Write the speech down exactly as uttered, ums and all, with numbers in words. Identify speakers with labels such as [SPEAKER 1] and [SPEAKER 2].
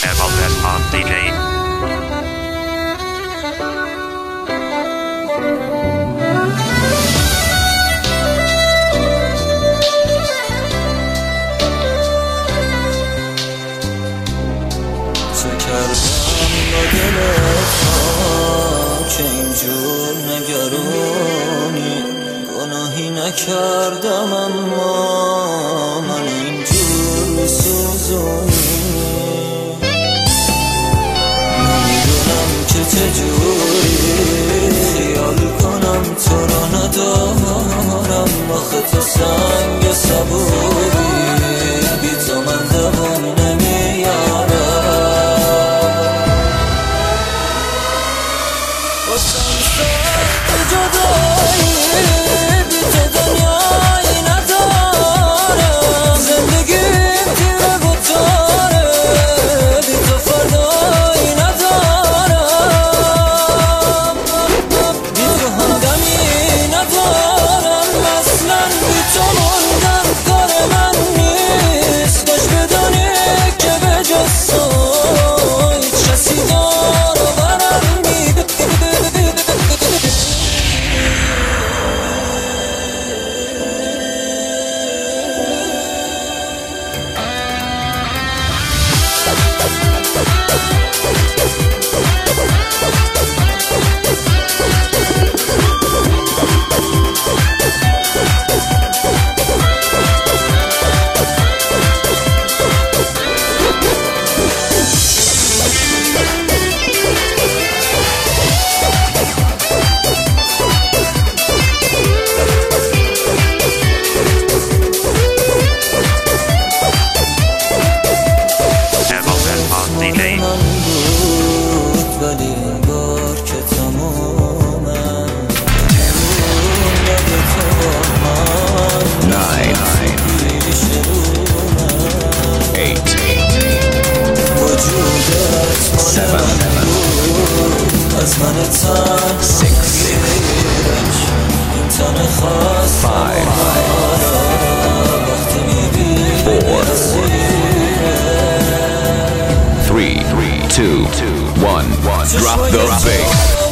[SPEAKER 1] Evolved on دی جی.
[SPEAKER 2] که اینجور نگرانی گناهی نکردم، اما من اینجور میسوزونی. نمیدونم که چجوری خیال کنم تو را ندارم، آخه تو سنگ صبوری، بی تو من دوام نمیارم. جدایی بی تو دنیایی ندارم، زندگیم تیره و تاره، بی تو فردایی ندارم، بی تو همدمی ندارم، اصلا بی تو موندن کار من نیست. باش بدانی که به جز تو هیچ کسی دار و برم نیست. ولی انگار که تمومم یاد تو با من پیش رومم. وجودت مال من بود، از من تنهاییش این تن خواست وقتی میبینی
[SPEAKER 3] Three, three, two, one, one. Drop the bass.